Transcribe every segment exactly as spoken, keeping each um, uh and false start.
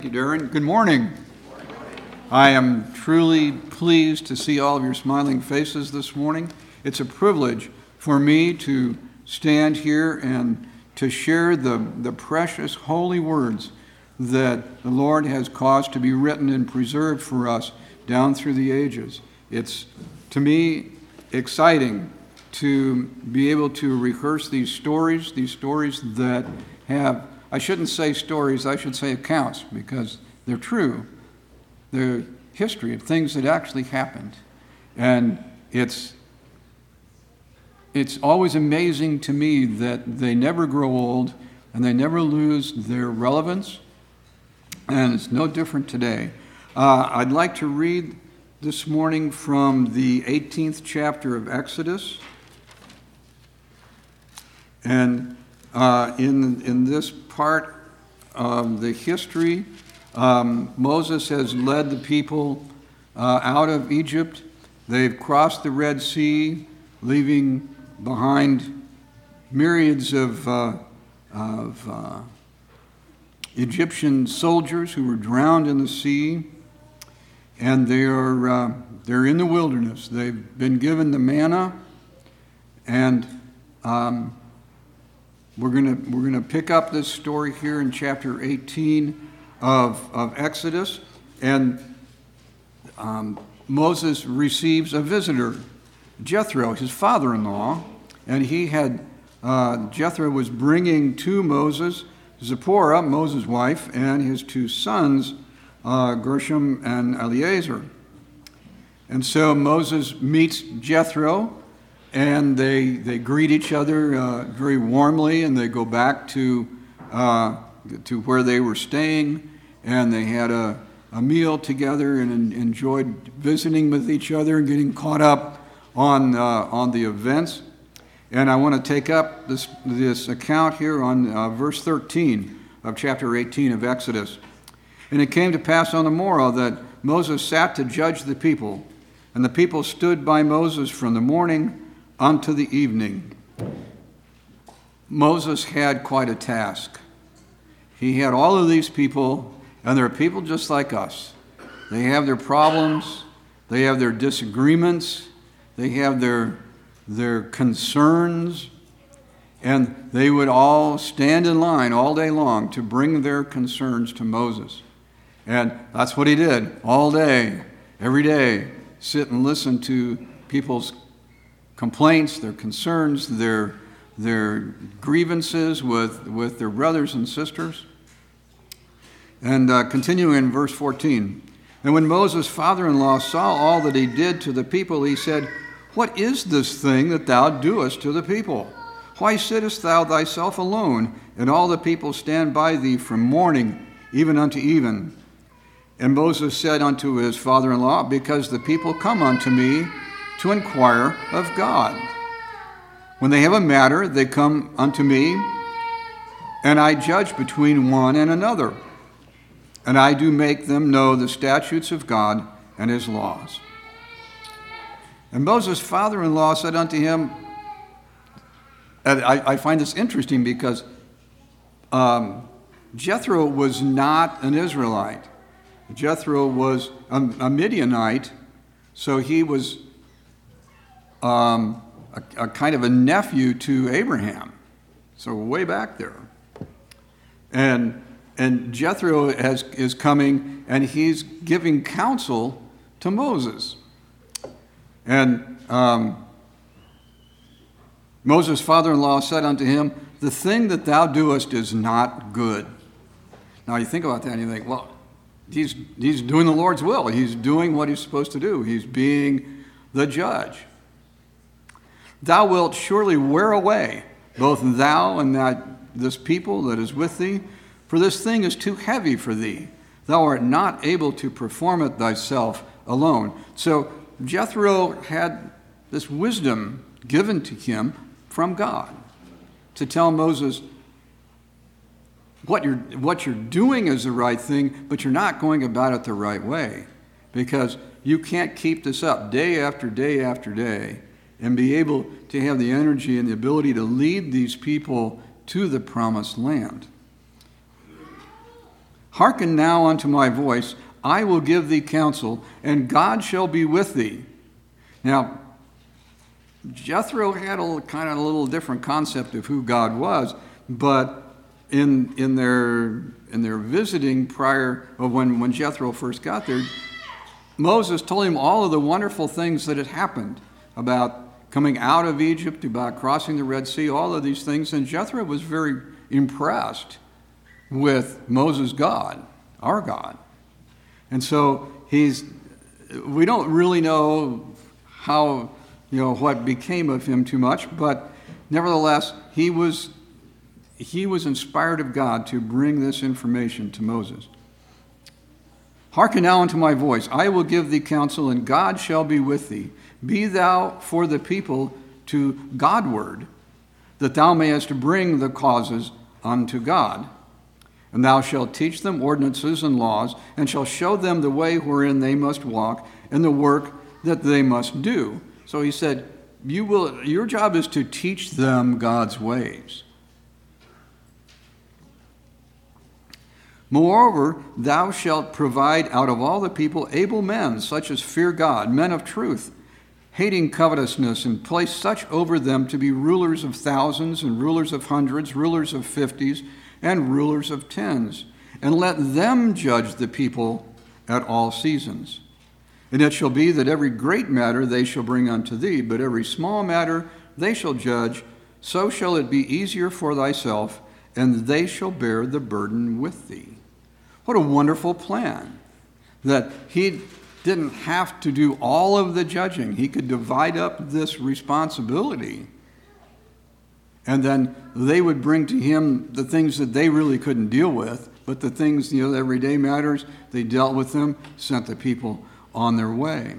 Thank you, Darren. Good morning. I am truly pleased to see all of your smiling faces this morning. It's a privilege for me to stand here and to share the, the precious holy words that the Lord has caused to be written and preserved for us down through the ages. It's, to me, exciting to be able to rehearse these stories, these stories that have, I shouldn't say stories, I should say accounts, because they're true. They're history of things that actually happened. And it's it's always amazing to me that they never grow old and they never lose their relevance. And it's no different today. Uh, I'd like to read this morning from the eighteenth chapter of Exodus. And uh, in, in this part of the history, um, Moses has led the people uh, out of Egypt. They've crossed the Red Sea, leaving behind myriads of, uh, of uh, Egyptian soldiers who were drowned in the sea. And they are, uh, they're in the wilderness. They've been given the manna, and um, We're gonna we're gonna pick up this story here in chapter eighteen of, of Exodus, and um, Moses receives a visitor, Jethro, his father-in-law, and he had uh, Jethro was bringing to Moses Zipporah, Moses' wife, and his two sons, uh, Gershom and Eleazar. And so Moses meets Jethro. And they, they greet each other uh, very warmly, and they go back to uh, to where they were staying, and they had a, a meal together and enjoyed visiting with each other and getting caught up on uh, on the events. And I want to take up this this account here on uh, verse thirteen of chapter eighteen of Exodus. And it came to pass on the morrow that Moses sat to judge the people, and the people stood by Moses from the morning unto the evening. Moses had quite a task. He had all of these people, and they're people just like us. They have their problems, they have their disagreements, they have their, their concerns, and they would all stand in line all day long to bring their concerns to Moses. And that's what he did all day, every day, sit and listen to people's complaints, their concerns, their their grievances with, with their brothers and sisters. And uh, continuing in verse fourteen. And when Moses' father-in-law saw all that he did to the people, he said, What is this thing that thou doest to the people? Why sittest thou thyself alone, and all the people stand by thee from morning even unto even? And Moses said unto his father-in-law, Because the people come unto me to inquire of God. When they have a matter, they come unto me, and I judge between one and another, and I do make them know the statutes of God and his laws. And Moses' father-in-law said unto him, and I, I find this interesting because um, Jethro was not an Israelite. Jethro was a, a Midianite, so he was Um, a, a kind of a nephew to Abraham, so way back there. And and Jethro has, is coming, and he's giving counsel to Moses. And um, Moses' father-in-law said unto him, The thing that thou doest is not good. Now you think about that, and you think, well, he's he's doing the Lord's will. He's doing what he's supposed to do. He's being the judge. Thou wilt surely wear away, both thou and that this people that is with thee, for this thing is too heavy for thee. Thou art not able to perform it thyself alone. So Jethro had this wisdom given to him from God to tell Moses, what you're, what you're doing is the right thing, but you're not going about it the right way, because you can't keep this up day after day after day and be able to have the energy and the ability to lead these people to the promised land. Hearken now unto my voice, I will give thee counsel, and God shall be with thee. Now, Jethro had a kind of a little different concept of who God was, but in in their in their visiting prior, or when, when Jethro first got there, Moses told him all of the wonderful things that had happened about coming out of Egypt, about crossing the Red Sea, all of these things, and Jethro was very impressed with Moses' God, our God. And so he's, we don't really know how, you know, what became of him too much, but nevertheless, he was he was inspired of God to bring this information to Moses. Hearken now unto my voice, I will give thee counsel, and God shall be with thee. Be thou for the people to Godward, that thou mayest bring the causes unto God. And thou shalt teach them ordinances and laws, and shalt show them the way wherein they must walk, and the work that they must do. So he said, you will, your job is to teach them God's ways. Moreover, thou shalt provide out of all the people able men, such as fear God, men of truth, hating covetousness, and place such over them to be rulers of thousands, and rulers of hundreds, rulers of fifties, and rulers of tens. And let them judge the people at all seasons. And it shall be that every great matter they shall bring unto thee, but every small matter they shall judge. So shall it be easier for thyself, and they shall bear the burden with thee. What a wonderful plan, that he didn't have to do all of the judging. He could divide up this responsibility, and then they would bring to him the things that they really couldn't deal with, but the things, you know, the everyday matters, they dealt with them, sent the people on their way.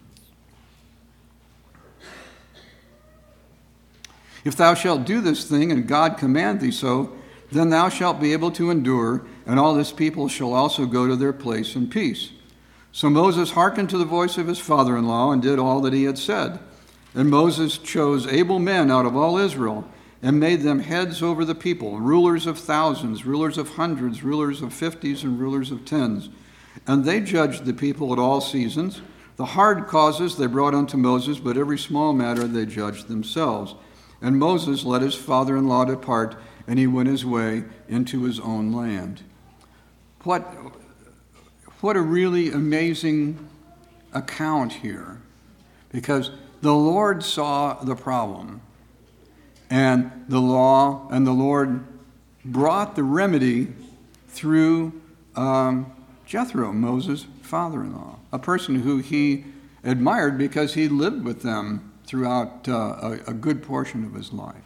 If thou shalt do this thing, and God command thee so, then thou shalt be able to endure, and all this people shall also go to their place in peace. So Moses hearkened to the voice of his father-in-law, and did all that he had said. And Moses chose able men out of all Israel, and made them heads over the people, rulers of thousands, rulers of hundreds, rulers of fifties, and rulers of tens. And they judged the people at all seasons. The hard causes they brought unto Moses, but every small matter they judged themselves. And Moses let his father-in-law depart, and he went his way into his own land. What, what a really amazing account here, because the Lord saw the problem, and the law, and the Lord brought the remedy through um, Jethro, Moses' father-in-law, a person who he admired because he lived with them throughout uh, a, a good portion of his life.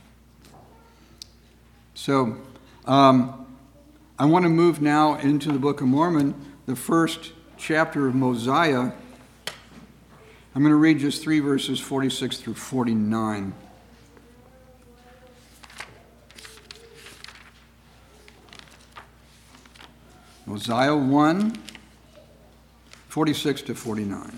So um, I want to move now into the Book of Mormon, the first chapter of Mosiah. I'm going to read just three verses, forty-six through forty-nine. Mosiah one, forty-six to forty-nine.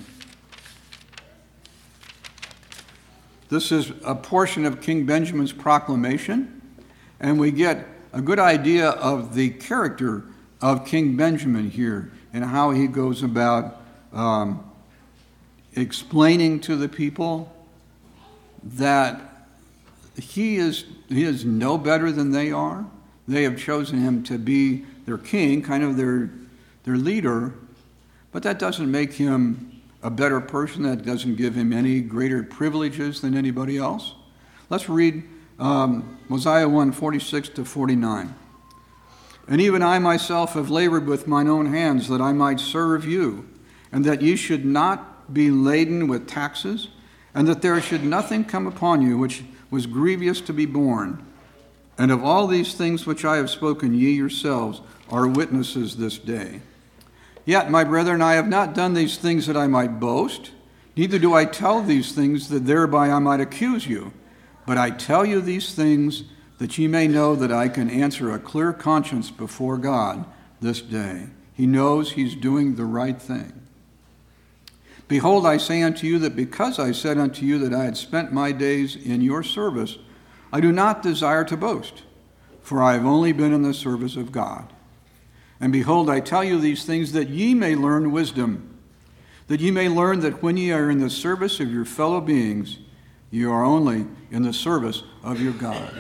This is a portion of King Benjamin's proclamation, and we get a good idea of the character of King Benjamin here and how he goes about um, explaining to the people that he is, he is no better than they are. They have chosen him to be their king, kind of their, their leader, but that doesn't make him a better person. That doesn't give him any greater privileges than anybody else. Let's read um, Mosiah one, forty-six to forty-nine. And even I myself have labored with mine own hands that I might serve you, and that ye should not be laden with taxes, and that there should nothing come upon you which was grievous to be borne. And of all these things which I have spoken, ye yourselves are witnesses this day. Yet, my brethren, I have not done these things that I might boast, neither do I tell these things that thereby I might accuse you. But I tell you these things that ye may know that I can answer a clear conscience before God this day. He knows he's doing the right thing. Behold, I say unto you that because I said unto you that I had spent my days in your service, I do not desire to boast, for I have only been in the service of God. And behold, I tell you these things that ye may learn wisdom, that ye may learn that when ye are in the service of your fellow beings, ye are only in the service of your God.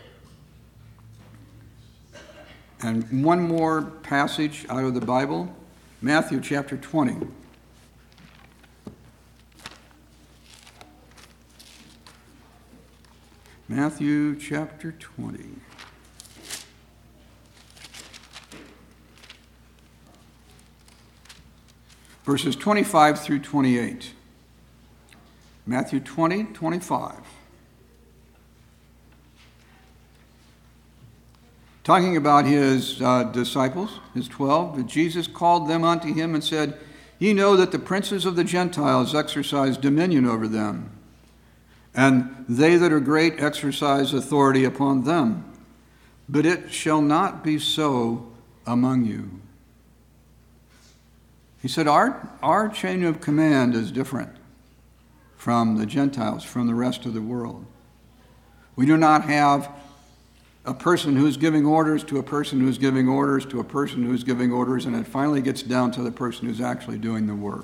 And one more passage out of the Bible, Matthew chapter twenty. Matthew chapter twenty. Verses twenty-five through twenty-eight. Matthew twenty, twenty-five. Talking about his uh, disciples, his twelve, but Jesus called them unto him and said, Ye know that the princes of the Gentiles exercise dominion over them, and they that are great exercise authority upon them. But it shall not be so among you. He said, our, our chain of command is different from the Gentiles, from the rest of the world. We do not have a person who's giving orders to a person who's giving orders to a person who's giving orders, and it finally gets down to the person who's actually doing the work.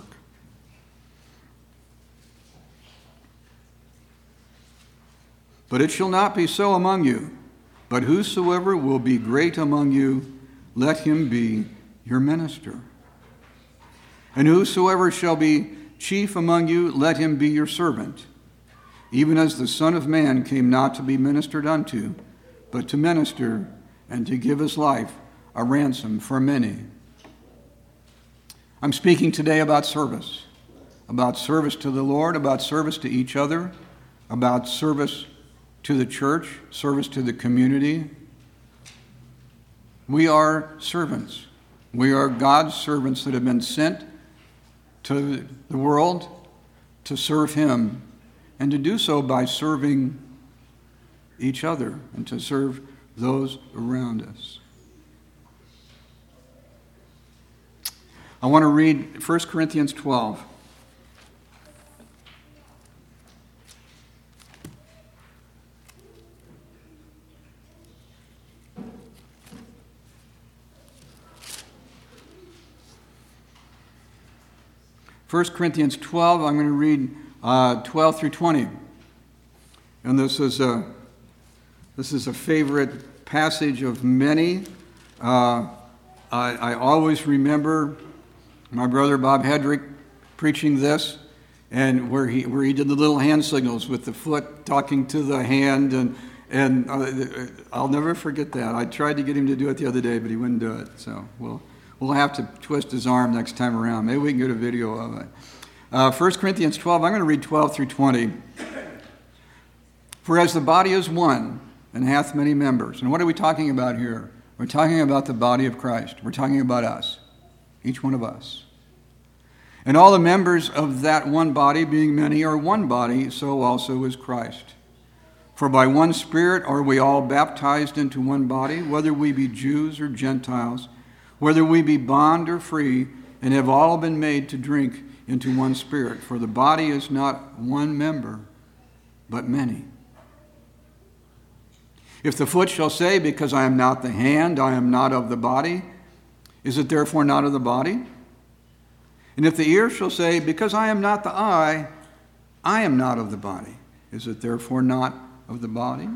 But it shall not be so among you, but whosoever will be great among you, let him be your minister. And whosoever shall be chief among you, let him be your servant, even as the Son of Man came not to be ministered unto, but to minister and to give his life a ransom for many. I'm speaking today about service, about service to the Lord, about service to each other, about service to the church, service to the community. We are servants. We are God's servants that have been sent to the world to serve him, and to do so by serving each other and to serve those around us. I want to read First Corinthians twelve. First Corinthians twelve, I'm going to read uh, twelve through twenty. And this is a, this is a favorite passage of many. Uh, I, I always remember my brother Bob Hedrick preaching this, and where he where he did the little hand signals with the foot talking to the hand, and and uh, I'll never forget that. I tried to get him to do it the other day, but he wouldn't do it. So we'll we'll have to twist his arm next time around. Maybe we can get a video of it. Uh, First Corinthians twelve. I'm going to read twelve through twenty. For as the body is one and hath many members, and what are we talking about here? We're talking about the body of Christ. We're talking about us, each one of us. And all the members of that one body, being many, are one body, so also is Christ. For by one Spirit are we all baptized into one body, whether we be Jews or Gentiles, whether we be bond or free, and have all been made to drink into one Spirit. For the body is not one member, but many. If the foot shall say, because I am not the hand, I am not of the body, is it therefore not of the body? And if the ear shall say, because I am not the eye, I am not of the body, is it therefore not of the body?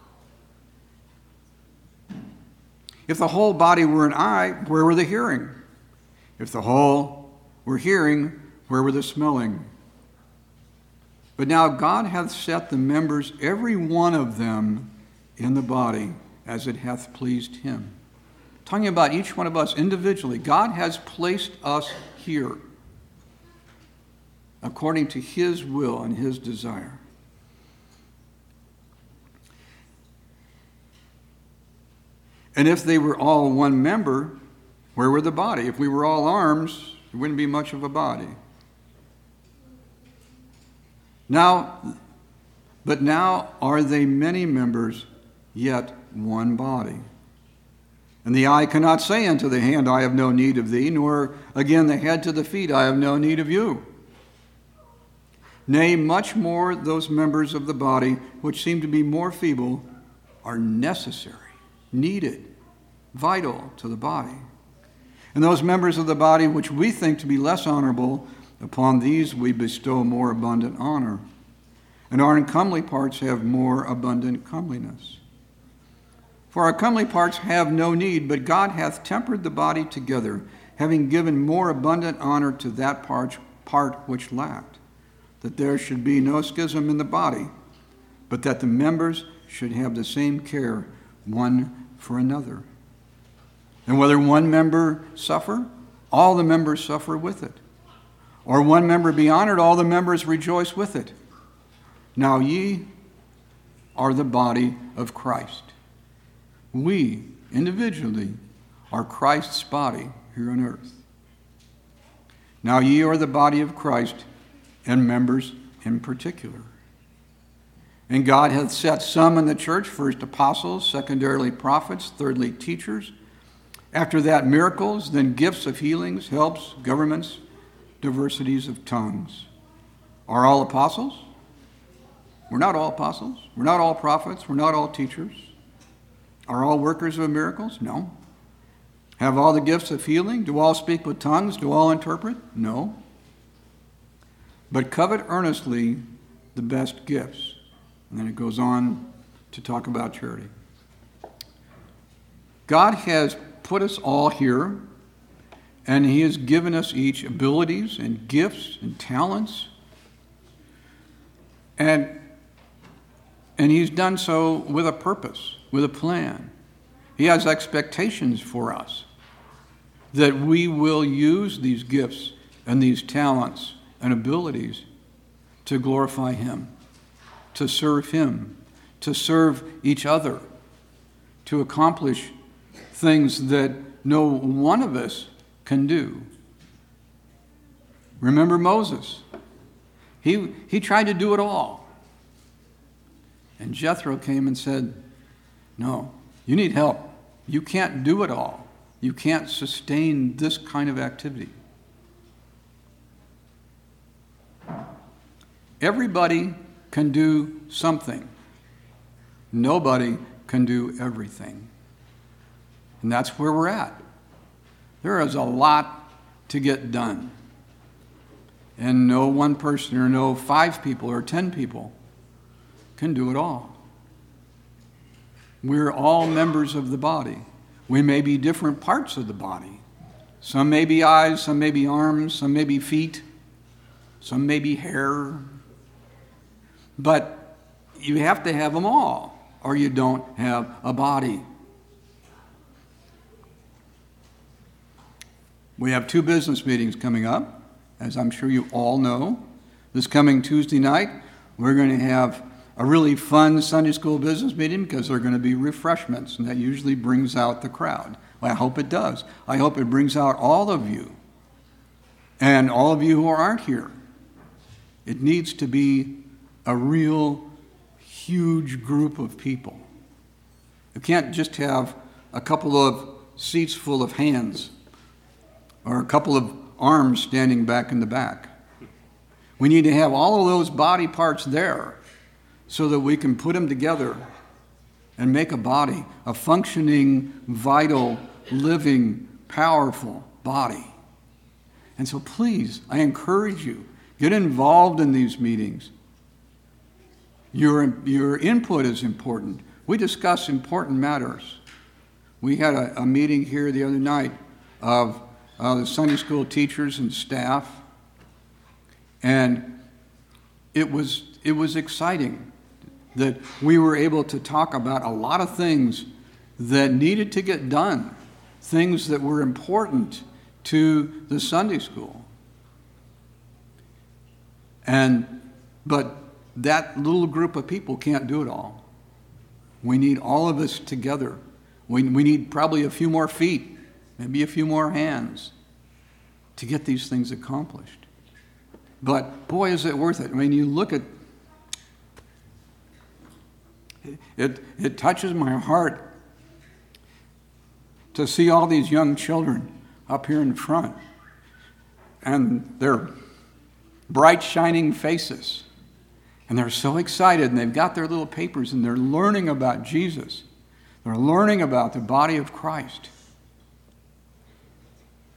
If the whole body were an eye, where were the hearing? If the whole were hearing, where were the smelling? But now God hath set the members, every one of them, in the body, as it hath pleased him. Talking about each one of us individually, God has placed us here according to his will and his desire. And if they were all one member, where were the body? If we were all arms, it wouldn't be much of a body. Now, but now are they many members, yet one body. And the eye cannot say unto the hand, I have no need of thee, nor again the head to the feet, I have no need of you. Nay, much more those members of the body which seem to be more feeble are necessary, needed, vital to the body. And those members of the body which we think to be less honorable, upon these we bestow more abundant honor. And our uncomely parts have more abundant comeliness. For our comely parts have no need, but God hath tempered the body together, having given more abundant honor to that part, part which lacked, that there should be no schism in the body, but that the members should have the same care one for another. And whether one member suffer, all the members suffer with it. Or one member be honored, all the members rejoice with it. Now ye are the body of Christ. We, individually, are Christ's body here on earth. Now ye are the body of Christ, and members in particular. And God hath set some in the church, first apostles, secondarily prophets, thirdly teachers, after that miracles, then gifts of healings, helps, governments, diversities of tongues. Are all apostles? We're not all apostles. We're not all prophets. We're not all teachers. Are all workers of miracles? No. Have all the gifts of healing? Do all speak with tongues? Do all interpret? No. But covet earnestly the best gifts. And then it goes on to talk about charity. God has put us all here, and he has given us each abilities and gifts and talents. And, and he's done so with a purpose, with a plan. He has expectations for us that we will use these gifts and these talents and abilities to glorify him, to serve him, to serve each other, to accomplish things that no one of us can do. Remember Moses. He, he tried to do it all. And Jethro came and said, no, you need help. You can't do it all. You can't sustain this kind of activity. Everybody can do something. Nobody can do everything. And that's where we're at. There is a lot to get done. And no one person or no five people or ten people can do it all. We're all members of the body. We may be different parts of the body. Some may be eyes, some may be arms, some may be feet, some may be hair. But you have to have them all, or you don't have a body. We have two business meetings coming up, as I'm sure you all know. This coming Tuesday night, we're going to have a really fun Sunday school business meeting because there are going to be refreshments, and that usually brings out the crowd. Well, I hope it does. I hope it brings out all of you and all of you who aren't here. It needs to be a real huge group of people. You can't just have a couple of seats full of hands or a couple of arms standing back in the back. We need to have all of those body parts there so that we can put them together and make a body, a functioning, vital, living, powerful body. And so please, I encourage you, get involved in these meetings. Your, your input is important. We discuss important matters. We had a, a meeting here the other night of uh, the Sunday school teachers and staff, and it was it was exciting that we were able to talk about a lot of things that needed to get done, things that were important to the Sunday school. And but that little group of people can't do it all. We need all of us together. We, we need probably a few more feet, maybe a few more hands to get these things accomplished. But boy, is it worth it. I mean, you look at, it, it touches my heart to see all these young children up here in front and their bright, shining faces. And they're so excited, and they've got their little papers, and they're learning about Jesus. They're learning about the body of Christ.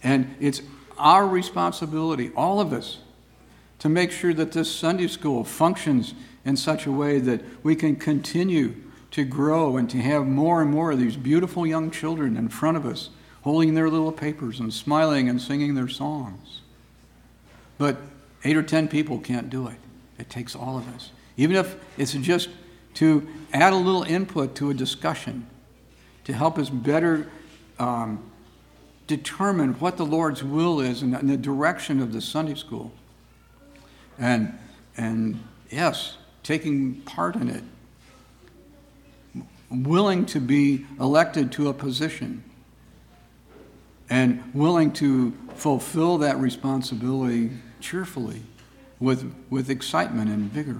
And it's our responsibility, all of us, to make sure that this Sunday school functions in such a way that we can continue to grow and to have more and more of these beautiful young children in front of us, holding their little papers and smiling and singing their songs. But eight or ten people can't do it. It takes all of us. Even if it's just to add a little input to a discussion, to help us better um, determine what the Lord's will is and the direction of the Sunday school. And, and yes, taking part in it, willing to be elected to a position, and willing to fulfill that responsibility cheerfully, with, with excitement and vigor.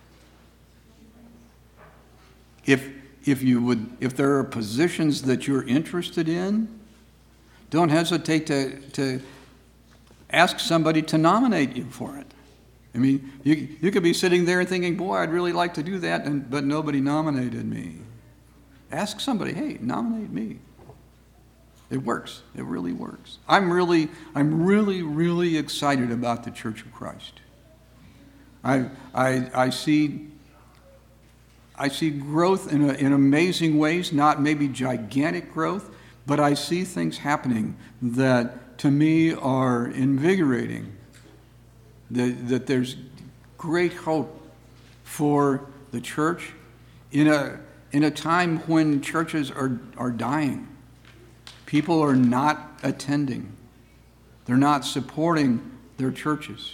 If, if you would, if there are positions that you're interested in, don't hesitate to, to ask somebody to nominate you for it. I mean, you, you could be sitting there thinking, boy, I'd really like to do that, and, but nobody nominated me. Ask somebody, hey, nominate me. It works. It really works. I'm really, I'm really, really excited about the Church of Christ. I, I, I see, I see growth in, a, in amazing ways, not maybe gigantic growth, but I see things happening that to me are invigorating. That, that there's great hope for the church in a, in a time when churches are, are dying. People are not attending. They're not supporting their churches.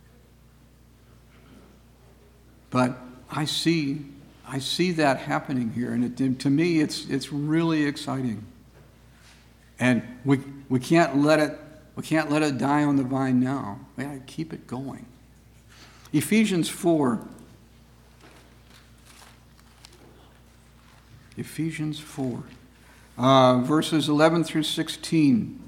But I see, I see that happening here, and it, to me, it's it's really exciting. And we we can't let it we can't let it die on the vine now. We got to keep it going. Ephesians four. Ephesians four. Uh, verses eleven through sixteen.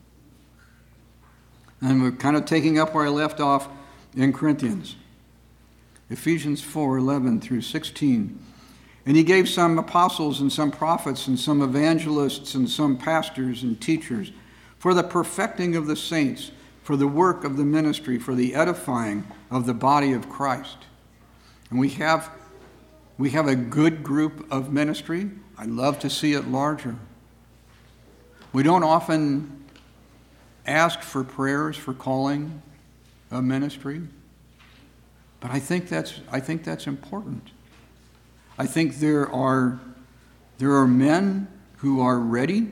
And we're kind of taking up where I left off in Corinthians. Ephesians four, eleven through sixteen. And he gave some apostles and some prophets and some evangelists and some pastors and teachers for the perfecting of the saints, for the work of the ministry, for the edifying of the body of Christ. And we have, we have a good group of ministry. I'd love to see it larger. We don't often ask for prayers for calling a ministry, but I think that's I think that's important. I think there are there are men who are ready,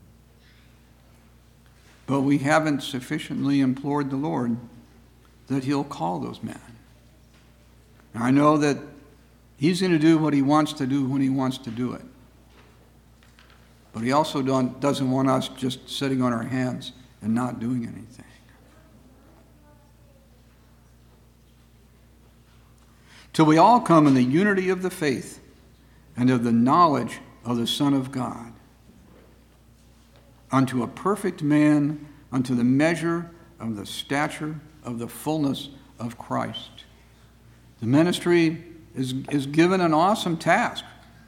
but we haven't sufficiently implored the Lord that He'll call those men. Now, I know that He's going to do what He wants to do when He wants to do it. But He also don't, doesn't want us just sitting on our hands and not doing anything. Till we all come in the unity of the faith and of the knowledge of the Son of God, unto a perfect man, unto the measure of the stature of the fullness of Christ. The ministry is, is given an awesome task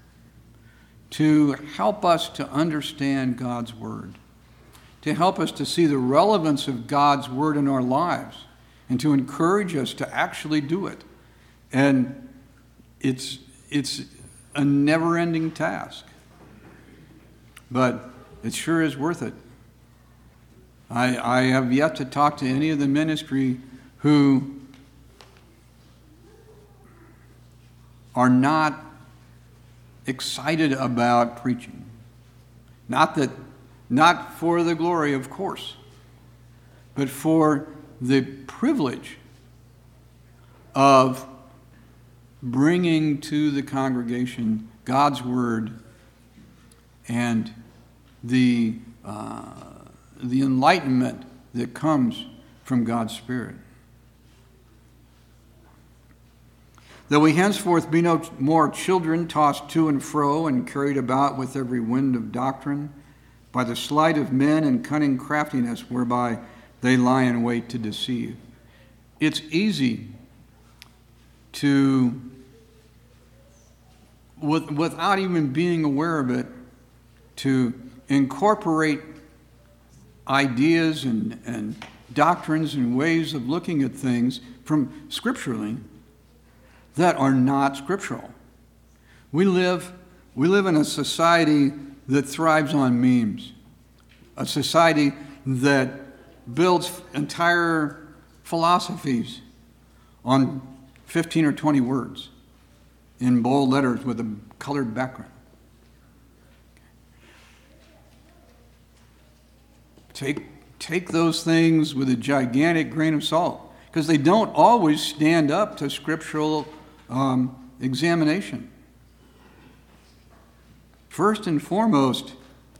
to help us to understand God's Word, to help us to see the relevance of God's Word in our lives, and to encourage us to actually do it. And it's, it's a never-ending task, but it sure is worth it. I, I have yet to talk to any of the ministry who are not excited about preaching. Not that, not for the glory, of course, but for the privilege of bringing to the congregation God's Word and the uh, the enlightenment that comes from God's Spirit. Though we henceforth be no more children tossed to and fro and carried about with every wind of doctrine, by the sleight of men and cunning craftiness whereby they lie in wait to deceive. It's easy to, with, without even being aware of it, to incorporate ideas and, and doctrines and ways of looking at things from scripturally that are not scriptural. We live, we live in a society that thrives on memes, a society that builds entire philosophies on fifteen or twenty words in bold letters with a colored background. Take, take those things with a gigantic grain of salt, because they don't always stand up to scriptural um, examination. First and foremost,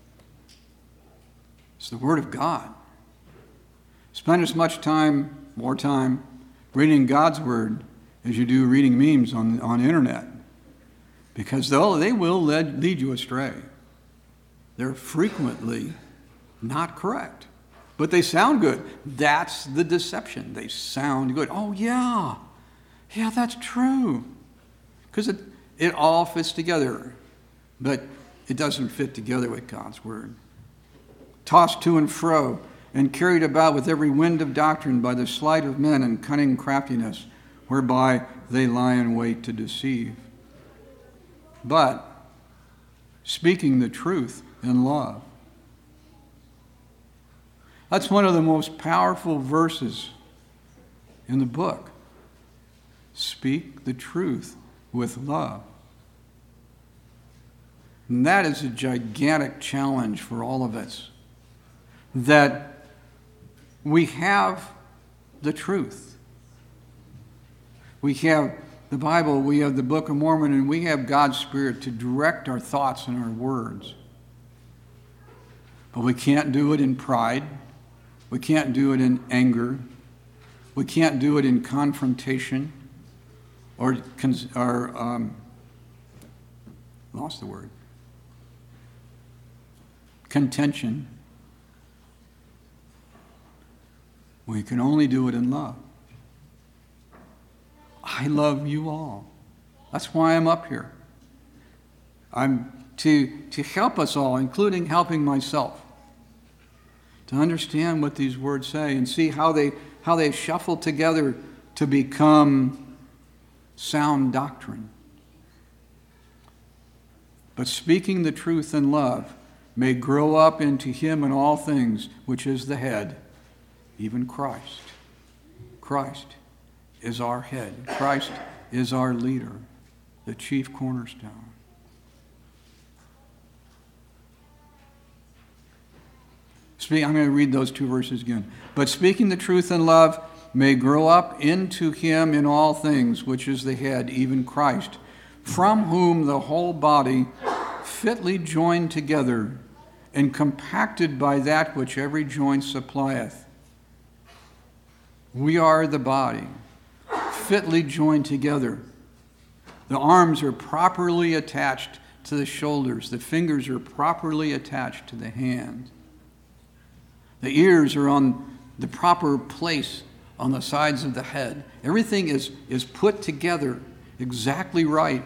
it's the Word of God. Spend as much time, more time, reading God's Word as you do reading memes on on the internet, because though they will lead, lead you astray. They're frequently not correct, but they sound good. That's the deception. They sound good. Oh yeah, yeah, that's true, because it it all fits together, but it doesn't fit together with God's Word. Tossed to and fro and carried about with every wind of doctrine by the sleight of men and cunning craftiness, whereby they lie in wait to deceive. But speaking the truth in love. That's one of the most powerful verses in the book. Speak the truth with love. And that is a gigantic challenge for all of us. That we have the truth. We have the Bible, we have the Book of Mormon, and we have God's Spirit to direct our thoughts and our words. But we can't do it in pride. We can't do it in anger. We can't do it in confrontation or, or um, lost the word, contention. We can only do it in love. I love you all. That's why I'm up here. I'm to, to help us all, including helping myself, to understand what these words say and see how they how they shuffle together to become sound doctrine. But speaking the truth in love may grow up into him in all things, which is the head, even Christ. Christ is our head. Christ is our leader, the chief cornerstone. I'm going to read those two verses again. But speaking the truth in love may grow up into him in all things, which is the head, even Christ, from whom the whole body, fitly joined together and compacted by that which every joint supplieth. We are the body, fitly joined together. The arms are properly attached to the shoulders. The fingers are properly attached to the hands. The ears are on the proper place on the sides of the head. Everything is, is put together exactly right,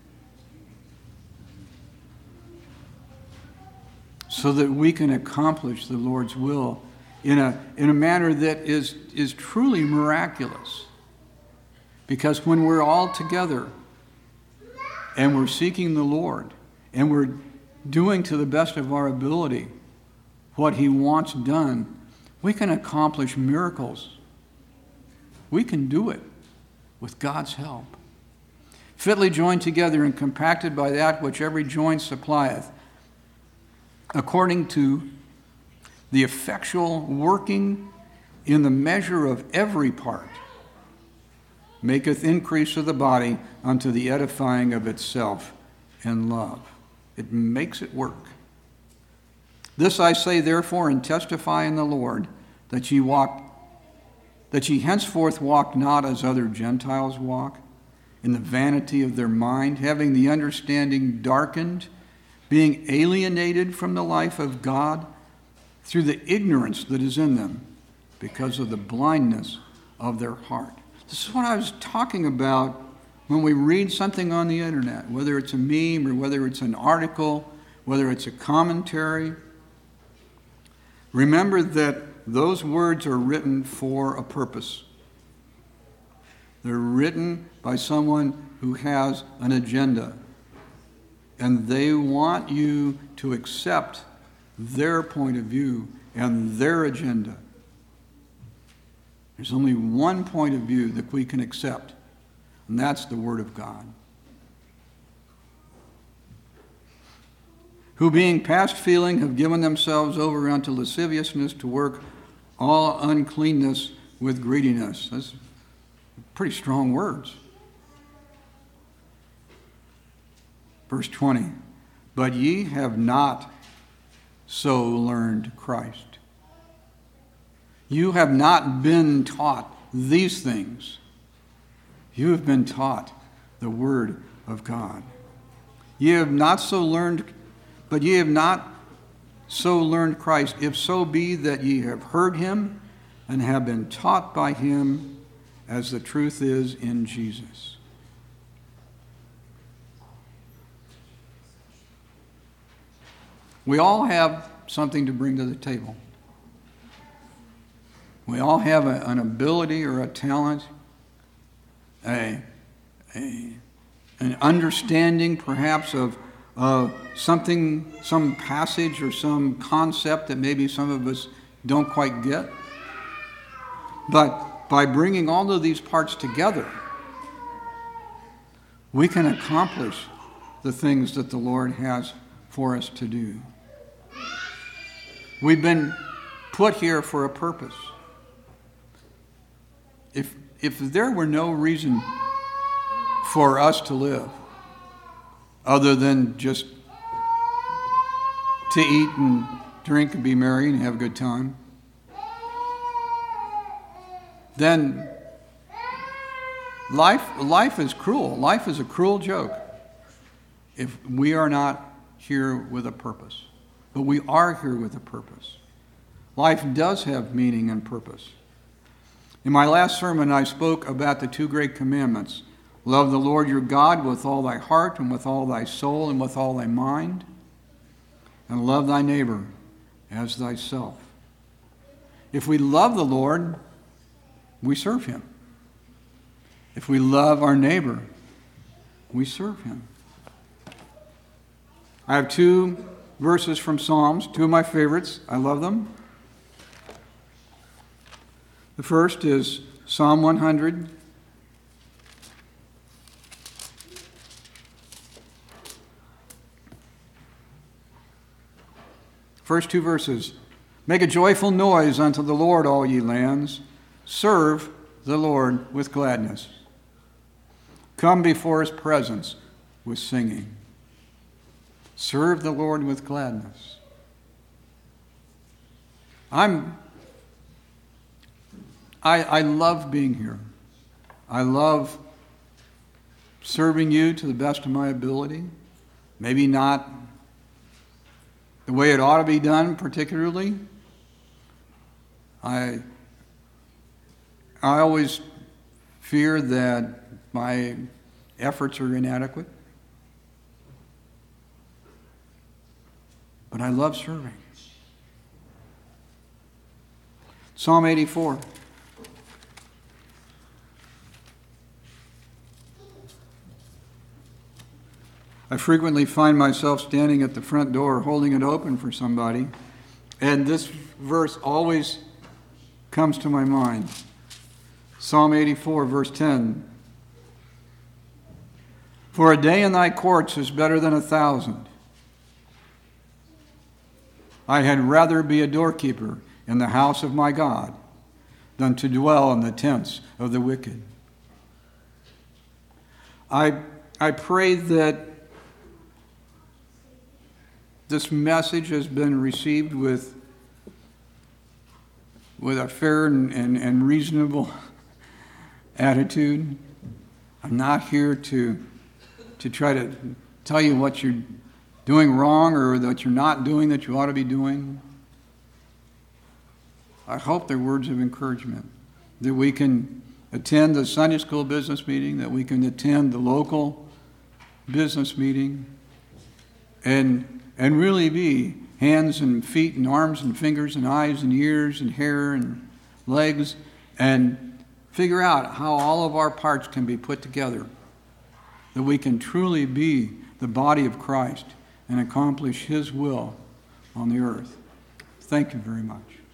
so that we can accomplish the Lord's will in a, in a manner that is, is truly miraculous. Because when we're all together and we're seeking the Lord and we're doing to the best of our ability what he wants done, we can accomplish miracles. We can do it with God's help. Fitly joined together and compacted by that which every joint supplieth, according to the effectual working in the measure of every part, maketh increase of the body unto the edifying of itself in love. It makes it work. This I say therefore, and testify in the Lord, that ye walk, that ye henceforth walk not as other Gentiles walk, in the vanity of their mind, having the understanding darkened, being alienated from the life of God through the ignorance that is in them, because of the blindness of their heart. This is what I was talking about when we read something on the internet, whether it's a meme or whether it's an article, whether it's a commentary. Remember that those words are written for a purpose. They're written by someone who has an agenda. And they want you to accept their point of view and their agenda. There's only one point of view that we can accept, and that's the Word of God. Who being past feeling have given themselves over unto lasciviousness to work all uncleanness with greediness. That's pretty strong words. Verse twenty, but ye have not so learned Christ. You have not been taught these things. You have been taught the Word of God. Ye have not so learned, but ye have not so learned Christ, if so be that ye have heard him and have been taught by him, as the truth is in Jesus. We all have something to bring to the table. We all have a, an ability or a talent, a, a, an understanding perhaps of uh, something, some passage or some concept that maybe some of us don't quite get. But by bringing all of these parts together, we can accomplish the things that the Lord has for us to do. We've been put here for a purpose. If, if there were no reason for us to live other than just to eat and drink and be merry and have a good time, then life, life is cruel. Life is a cruel joke if we are not here with a purpose. But we are here with a purpose. Life does have meaning and purpose. In my last sermon, I spoke about the two great commandments. Love the Lord your God with all thy heart and with all thy soul and with all thy mind. And love thy neighbor as thyself. If we love the Lord, we serve him. If we love our neighbor, we serve him. I have two verses from Psalms, two of my favorites. I love them. The first is Psalm one hundred. First two verses. Make a joyful noise unto the Lord, all ye lands. Serve the Lord with gladness. Come before his presence with singing. Serve the Lord with gladness. I'm, I, I love being here. I love serving you to the best of my ability. Maybe not the way it ought to be done particularly. I, I always fear that my efforts are inadequate. But I love serving. Psalm eighty-four. I frequently find myself standing at the front door holding it open for somebody, and this verse always comes to my mind. Psalm eighty-four, verse ten. For a day in thy courts is better than a thousand. I had rather be a doorkeeper in the house of my God than to dwell in the tents of the wicked. I, I pray that this message has been received with, with a fair and, and, and reasonable attitude. I'm not here to, to try to tell you what you're doing wrong or that you're not doing that you ought to be doing. I hope they're words of encouragement, that we can attend the Sunday school business meeting, that we can attend the local business meeting, and and really be hands and feet and arms and fingers and eyes and ears and hair and legs, and figure out how all of our parts can be put together, that we can truly be the body of Christ and accomplish His will on the earth. Thank you very much.